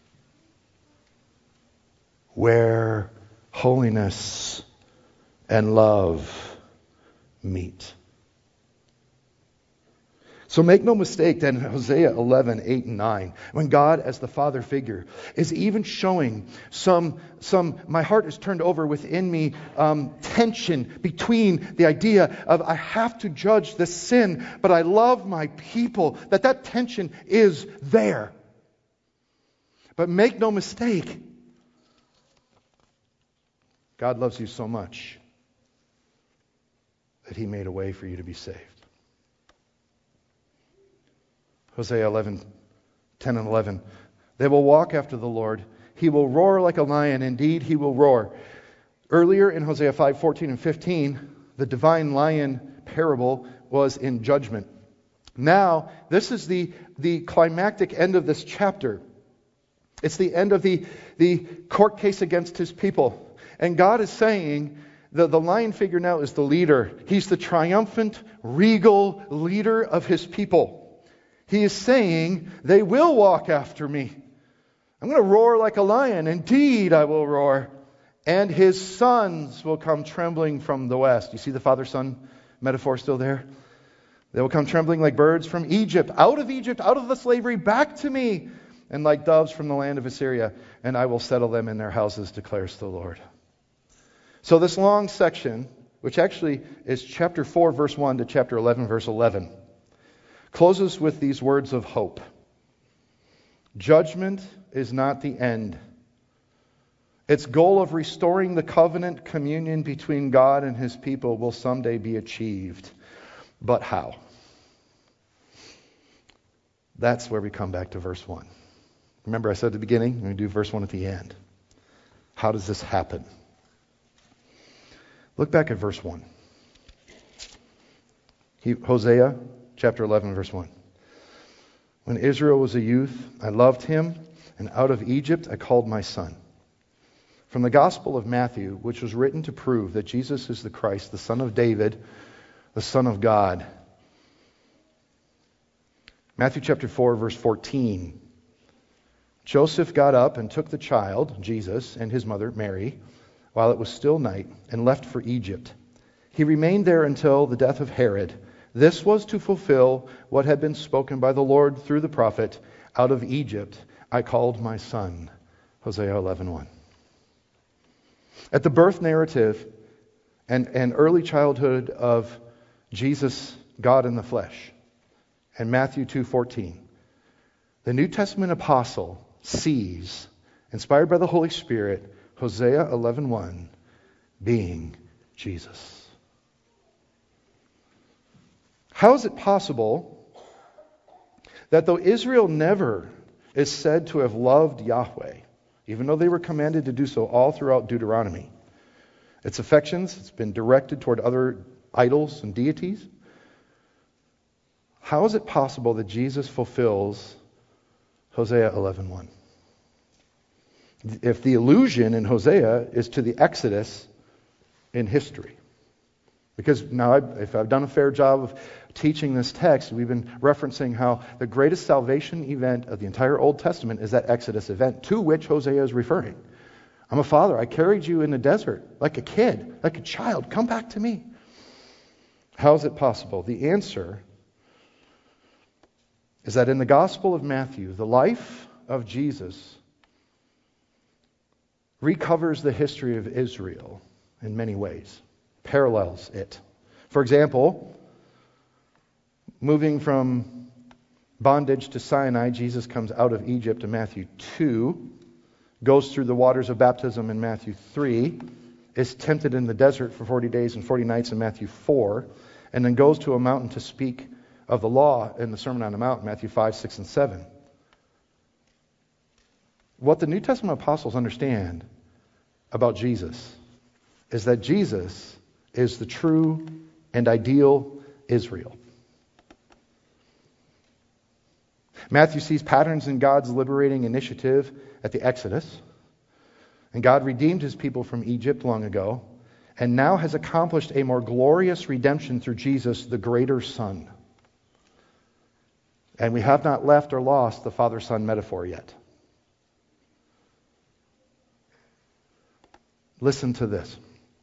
Where holiness and love meet. So make no mistake that in Hosea 11, 8, and 9, when God as the father figure is even showing some my heart is turned over within me, tension between the idea of I have to judge the sin, but I love my people, that tension is there. But make no mistake, God loves you so much that He made a way for you to be saved. Hosea 11, 10 and 11. They will walk after the Lord. He will roar like a lion. Indeed, He will roar. Earlier in Hosea 5, 14 and 15, the divine lion parable was in judgment. Now, this is the climactic end of this chapter. It's the end of the court case against His people. And God is saying, the lion figure now is the leader. He's the triumphant, regal leader of His people. He is saying, they will walk after me. I'm going to roar like a lion. Indeed, I will roar. And His sons will come trembling from the west. You see the father-son metaphor still there? They will come trembling like birds from Egypt, out of the slavery, back to me, and like doves from the land of Assyria. And I will settle them in their houses, declares the Lord. So this long section, which actually is chapter 4, verse 1 to chapter 11, verse 11, closes with these words of hope. Judgment is not the end. Its goal of restoring the covenant communion between God and his people will someday be achieved. But how? That's where we come back to verse 1. Remember I said at the beginning, we're going to do verse 1 at the end. How does this happen? Look back at verse 1. Hosea chapter 11, verse 1. When Israel was a youth, I loved him, and out of Egypt I called my son. From the Gospel of Matthew, which was written to prove that Jesus is the Christ, the Son of David, the Son of God. Matthew chapter 4, verse 14. Joseph got up and took the child, Jesus, and his mother, Mary, while it was still night, and left for Egypt. He remained there until the death of Herod. This was to fulfill what had been spoken by the Lord through the prophet, out of Egypt I called my son. Hosea 11:1. At the birth narrative and early childhood of Jesus, God in the flesh, and Matthew 2:14, the New Testament apostle sees, inspired by the Holy Spirit, Hosea 11:1 being Jesus. How is it possible that though Israel never is said to have loved Yahweh, even though they were commanded to do so all throughout Deuteronomy, its affections, it's been directed toward other idols and deities, how is it possible that Jesus fulfills Hosea 11:1? If the allusion in Hosea is to the Exodus in history. Because now, if I've done a fair job of teaching this text, we've been referencing how the greatest salvation event of the entire Old Testament is that Exodus event, to which Hosea is referring. I'm a father. I carried you in the desert like a kid, like a child. Come back to me. How is it possible? The answer is that in the Gospel of Matthew, the life of Jesus recovers the history of Israel in many ways, parallels it. For example, moving from bondage to Sinai, Jesus comes out of Egypt in Matthew 2, goes through the waters of baptism in Matthew 3, is tempted in the desert for 40 days and 40 nights in Matthew 4, and then goes to a mountain to speak of the law in the Sermon on the Mount, Matthew 5, 6, and 7. What the New Testament apostles understand about Jesus is that Jesus is the true and ideal Israel. Matthew sees patterns in God's liberating initiative at the Exodus. And God redeemed his people from Egypt long ago, and now has accomplished a more glorious redemption through Jesus, the greater Son. And we have not left or lost the Father-Son metaphor yet. Listen to this.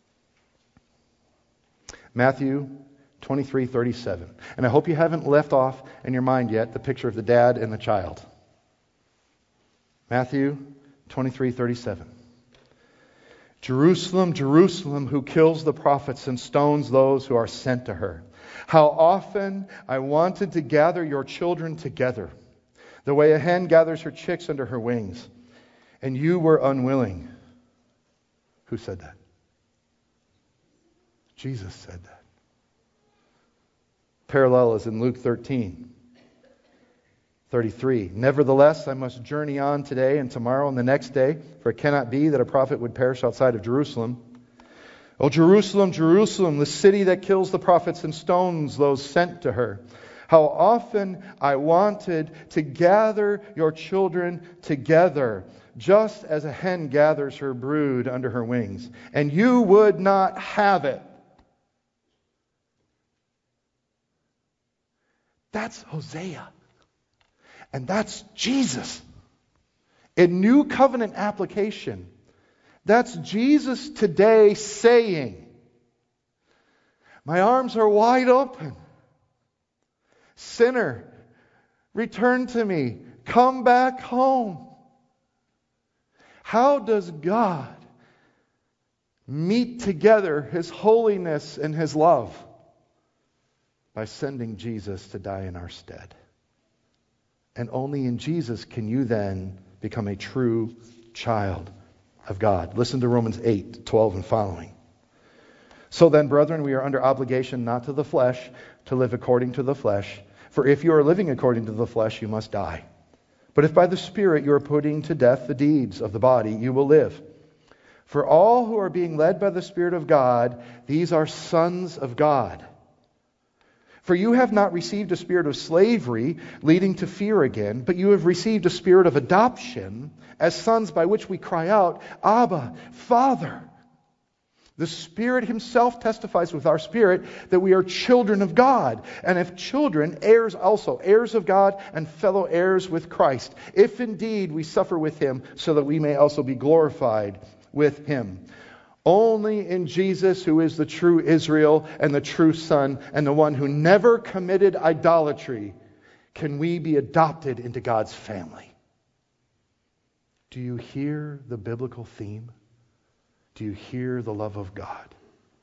Matthew 23:37. And I hope you haven't left off in your mind yet the picture of the dad and the child. Matthew 23:37. Jerusalem, Jerusalem, who kills the prophets and stones those who are sent to her. How often I wanted to gather your children together, the way a hen gathers her chicks under her wings, and you were unwilling. Who said that? Jesus said that. Parallel is in Luke 13:33. Nevertheless, I must journey on today and tomorrow and the next day, for it cannot be that a prophet would perish outside of Jerusalem. O Jerusalem, Jerusalem, the city that kills the prophets and stones those sent to her. How often I wanted to gather your children together, just as a hen gathers her brood under her wings, and you would not have it. That's Hosea. And that's Jesus. In New Covenant application, that's Jesus today saying, my arms are wide open. Sinner, return to me. Come back home. How does God meet together His holiness and His love? By sending Jesus to die in our stead. And only in Jesus can you then become a true child of God. Listen to Romans 8:12 and following. So then, brethren, we are under obligation not to the flesh to live according to the flesh. For if you are living according to the flesh, you must die. But if by the Spirit you are putting to death the deeds of the body, you will live. For all who are being led by the Spirit of God, these are sons of God. For you have not received a spirit of slavery, leading to fear again, but you have received a spirit of adoption as sons, by which we cry out, Abba, Father. The Spirit Himself testifies with our spirit that we are children of God. And if children, heirs also, heirs of God and fellow heirs with Christ, if indeed we suffer with Him, so that we may also be glorified with Him. Only in Jesus, who is the true Israel and the true Son and the one who never committed idolatry, can we be adopted into God's family. Do you hear the biblical theme? Do you hear the love of God?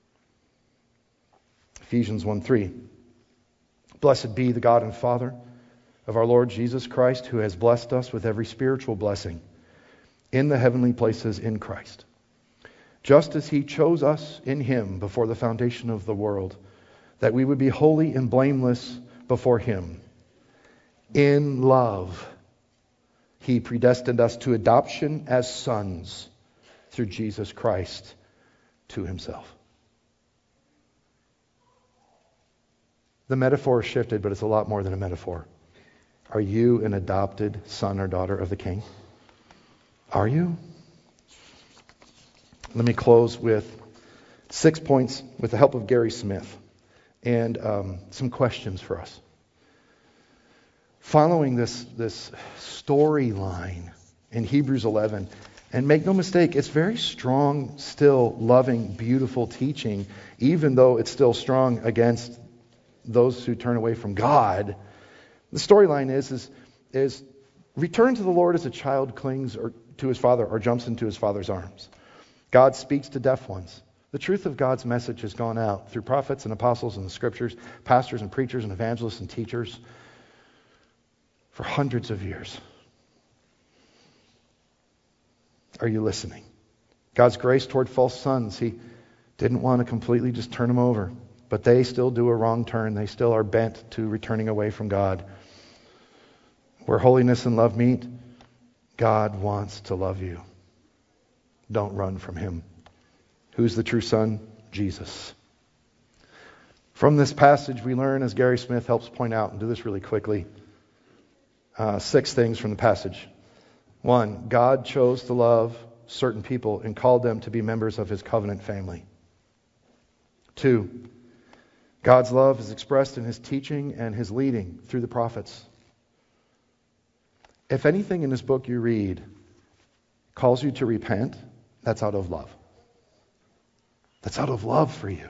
Ephesians 1:3. Blessed be the God and Father of our Lord Jesus Christ, who has blessed us with every spiritual blessing in the heavenly places in Christ, just as He chose us in Him before the foundation of the world, that we would be holy and blameless before Him. In love, He predestined us to adoption as sons through Jesus Christ to Himself. The metaphor is shifted, but it's a lot more than a metaphor. Are you an adopted son or daughter of the King? Are you? Let me close with 6 points with the help of Gary Smith and some questions for us. Following this storyline in Hebrews 11, and make no mistake, it's very strong, still loving, beautiful teaching, even though it's still strong against those who turn away from God. The storyline is return to the Lord as a child clings to his father or jumps into his father's arms. God speaks to deaf ones. The truth of God's message has gone out through prophets and apostles and the scriptures, pastors and preachers and evangelists and teachers for hundreds of years. Are you listening? God's grace toward false sons. He didn't want to completely just turn them over, but they still do a wrong turn. They still are bent to returning away from God. Where holiness and love meet, God wants to love you. Don't run from Him. Who's the true Son? Jesus. From this passage we learn, as Gary Smith helps point out, and do this really quickly, 6 things from the passage. 1, God chose to love certain people and called them to be members of His covenant family. 2, God's love is expressed in His teaching and His leading through the prophets. If anything in this book you read calls you to repent, that's out of love. That's out of love for you.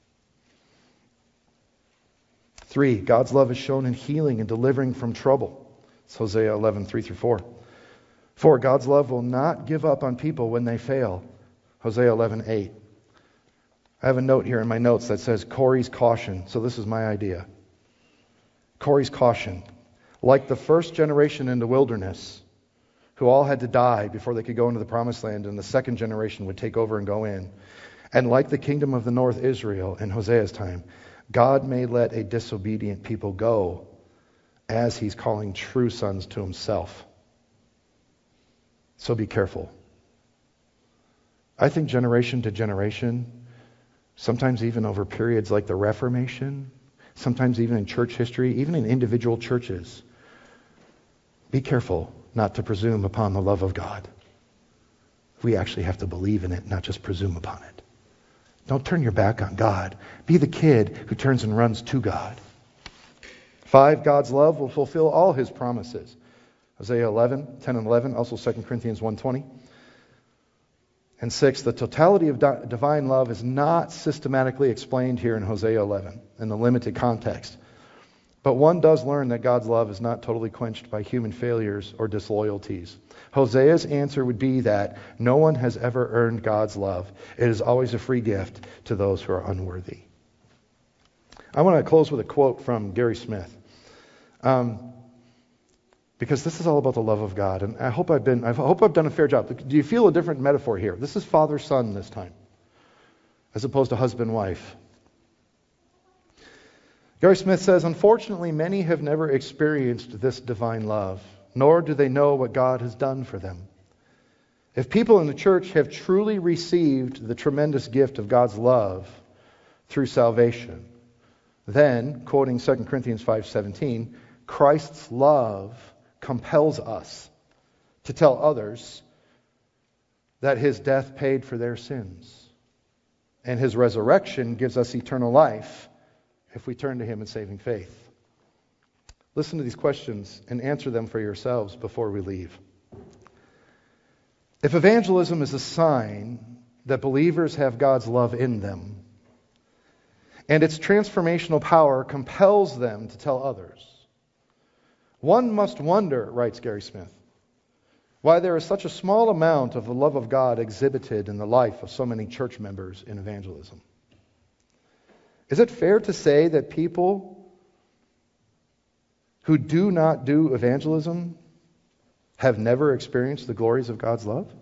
3, God's love is shown in healing and delivering from trouble. It's Hosea 11:3-4. 4, God's love will not give up on people when they fail. Hosea 11:8. I have a note here in my notes that says Corey's caution. So this is my idea. Corey's caution. Like the first generation in the wilderness, who all had to die before they could go into the promised land, and the second generation would take over and go in. And like the kingdom of the north, Israel, in Hosea's time, God may let a disobedient people go as He's calling true sons to Himself. So be careful. I think generation to generation, sometimes even over periods like the Reformation, sometimes even in church history, even in individual churches, be careful not to presume upon the love of God. We actually have to believe in it, not just presume upon it. Don't turn your back on God. Be the kid who turns and runs to God. 5, God's love will fulfill all His promises. Hosea 10 and 11, also 2 Corinthians 1:20. And 6, the totality of divine love is not systematically explained here in Hosea 11 in the limited context. But one does learn that God's love is not totally quenched by human failures or disloyalties. Hosea's answer would be that no one has ever earned God's love. It is always a free gift to those who are unworthy. I want to close with a quote from Gary Smith. Because this is all about the love of God. And I hope I've done a fair job. Do you feel a different metaphor here? This is father-son this time, as opposed to husband-wife. Gary Smith says, unfortunately, many have never experienced this divine love, nor do they know what God has done for them. If people in the church have truly received the tremendous gift of God's love through salvation, then, quoting 2 Corinthians 5:17, Christ's love compels us to tell others that his death paid for their sins, and his resurrection gives us eternal life if we turn to him in saving faith. Listen to these questions and answer them for yourselves before we leave. If evangelism is a sign that believers have God's love in them, and its transformational power compels them to tell others, one must wonder, writes Gary Smith, why there is such a small amount of the love of God exhibited in the life of so many church members in evangelism. Is it fair to say that people who do not do evangelism have never experienced the glories of God's love?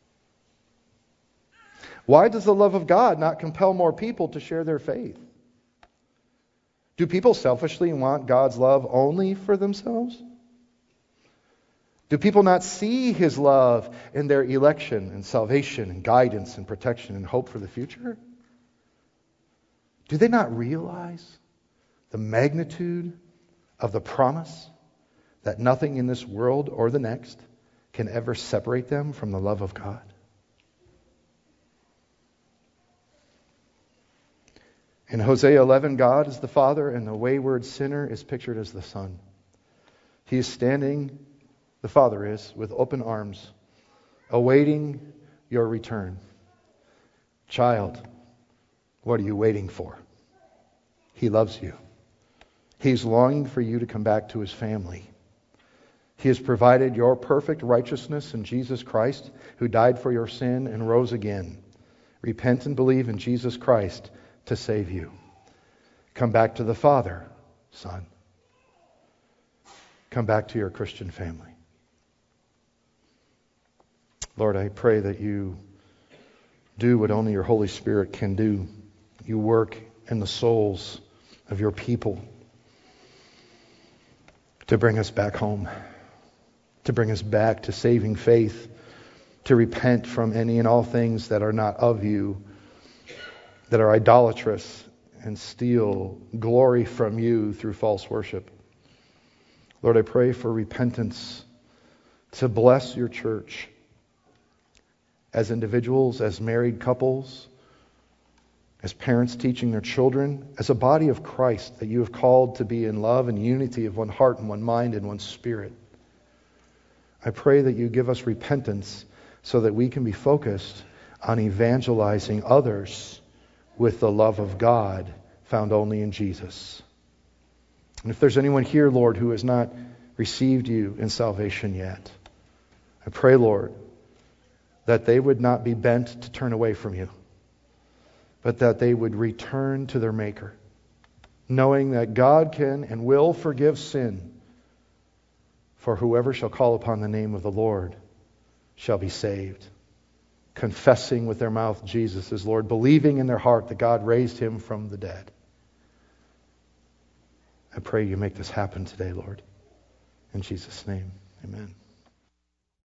Why does the love of God not compel more people to share their faith? Do people selfishly want God's love only for themselves? Do people not see his love in their election and salvation and guidance and protection and hope for the future? Do they not realize the magnitude of the promise that nothing in this world or the next can ever separate them from the love of God? In Hosea 11, God is the Father, and the wayward sinner is pictured as the Son. He is standing, the Father is, with open arms, awaiting your return. Child, what are you waiting for? He loves you. He's longing for you to come back to his family. He has provided your perfect righteousness in Jesus Christ, who died for your sin and rose again. Repent and believe in Jesus Christ to save you. Come back to the Father, son. Come back to your Christian family. Lord, I pray that you do what only your Holy Spirit can do. You work in the souls of your people to bring us back home, to bring us back to saving faith, to repent from any and all things that are not of you, that are idolatrous and steal glory from you through false worship. Lord, I pray for repentance to bless your church as individuals, as married couples, as parents teaching their children, as a body of Christ that you have called to be in love and unity of one heart and one mind and one spirit. I pray that you give us repentance so that we can be focused on evangelizing others with the love of God found only in Jesus. And if there's anyone here, Lord, who has not received you in salvation yet, I pray, Lord, that they would not be bent to turn away from you, but that they would return to their Maker, knowing that God can and will forgive sin, for whoever shall call upon the name of the Lord shall be saved. Confessing with their mouth Jesus is Lord, believing in their heart that God raised him from the dead. I pray you make this happen today, Lord. In Jesus' name, amen.